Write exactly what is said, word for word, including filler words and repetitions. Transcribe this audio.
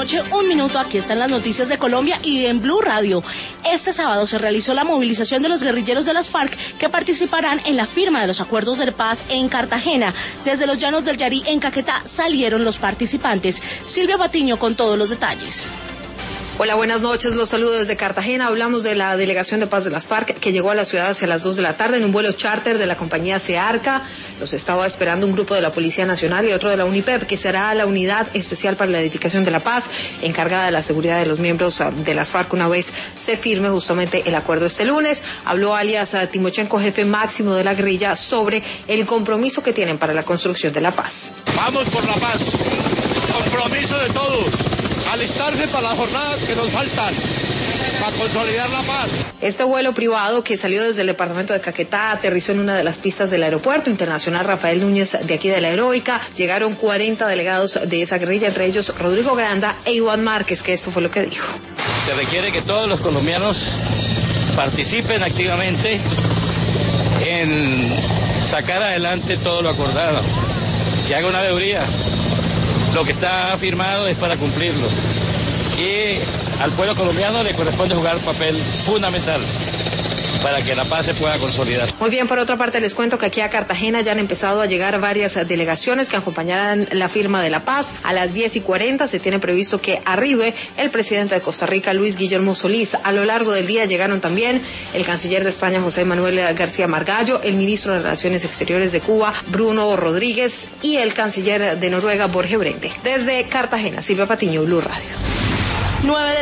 noche, un minuto. Aquí están las noticias de Colombia y en Blue Radio. Este sábado se realizó la movilización de los guerrilleros de las FARC que participarán en la firma de los acuerdos de paz en Cartagena. Desde los llanos del Yarí en Caquetá salieron los participantes. Silvia Patiño con todos los detalles. Hola, buenas noches, los saludo desde Cartagena. Hablamos de la Delegación de Paz de las FARC que llegó a la ciudad hacia las dos de la tarde en un vuelo charter de la compañía SEARCA. Los estaba esperando un grupo de la Policía Nacional y otro de la UNIPEP, que será la Unidad Especial para la Edificación de la Paz, encargada de la seguridad de los miembros de las FARC una vez se firme justamente el acuerdo este lunes. Habló alias Timochenko, jefe máximo de la guerrilla, sobre el compromiso que tienen para la construcción de la paz. Vamos por la paz, compromiso de todos. Alistarse para las jornadas que nos faltan, para consolidar la paz. Este vuelo privado que salió desde el departamento de Caquetá aterrizó en una de las pistas del Aeropuerto Internacional Rafael Núñez de aquí de la Heroica. Llegaron cuarenta delegados de esa guerrilla, entre ellos Rodrigo Granda e Iván Márquez, que esto fue lo que dijo. Se requiere que todos los colombianos participen activamente en sacar adelante todo lo acordado, que haga una veeduría. Lo que está firmado es para cumplirlo. Y al pueblo colombiano le corresponde jugar un papel fundamental para que la paz se pueda consolidar. Muy bien, por otra parte les cuento que aquí a Cartagena ya han empezado a llegar varias delegaciones que acompañarán la firma de la paz. A las diez y cuarenta se tiene previsto que arribe el presidente de Costa Rica, Luis Guillermo Solís. A lo largo del día llegaron también el canciller de España, José Manuel García Margallo, el ministro de Relaciones Exteriores de Cuba, Bruno Rodríguez, y el canciller de Noruega, Borge Brende. Desde Cartagena, Silvia Patiño, Blue Radio. nueve de